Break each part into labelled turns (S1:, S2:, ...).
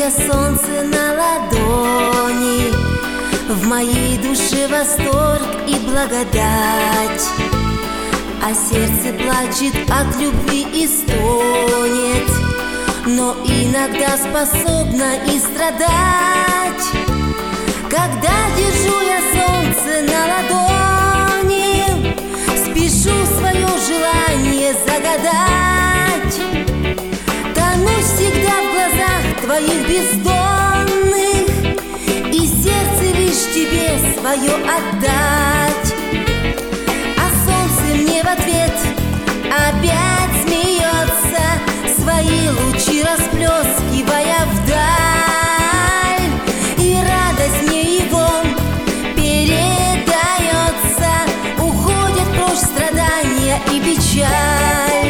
S1: я солнце на ладони, в моей душе восторг и благодать, а сердце плачет от любви и стонет, но иногда способна и страдать. Когда держу я солнце на ладони, спешу свое желание загадать. Тону всегда в глазах твоих бездонных, и сердце лишь тебе свое отдать. А солнце мне в ответ опять смеется, свои лучи расплескивая вдаль, и радость мне его передается, уходят прочь страдания и печаль.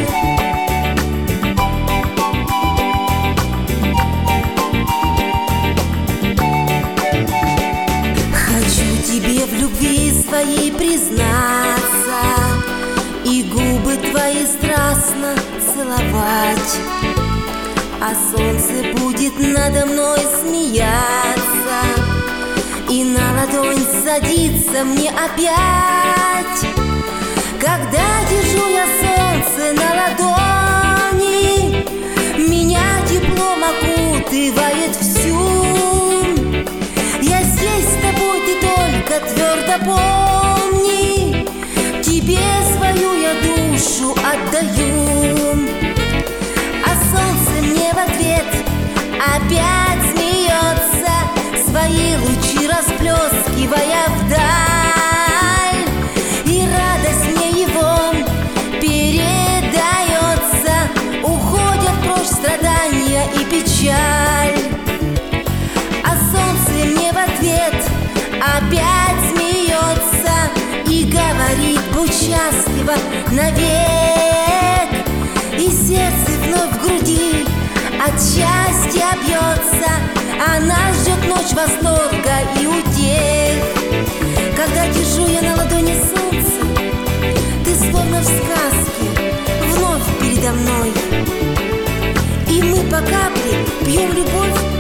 S1: Хочу тебе в любви своей признаться и губы твои страстно целовать, а солнце будет надо мной смеяться и на ладонь садится мне опять. Когда держу я солнце на ладони, меня теплом окутывает всю. Я здесь с тобой, ты только твердо помни, тебе свою я душу отдаю. А солнце мне в ответ опять смеется, свои лучи расплескивая вдаль, и радость мне его передается, уходят прочь страдания и печаль. А солнце мне в ответ опять смеется и говорит: будь счастлива навек. И сердце вновь в груди от счастья бьется, а нас ждет ночь восторга и утех. Когда держу я на ладони солнце, ты словно в сказке вновь передо мной, и мы по капле пьем любовь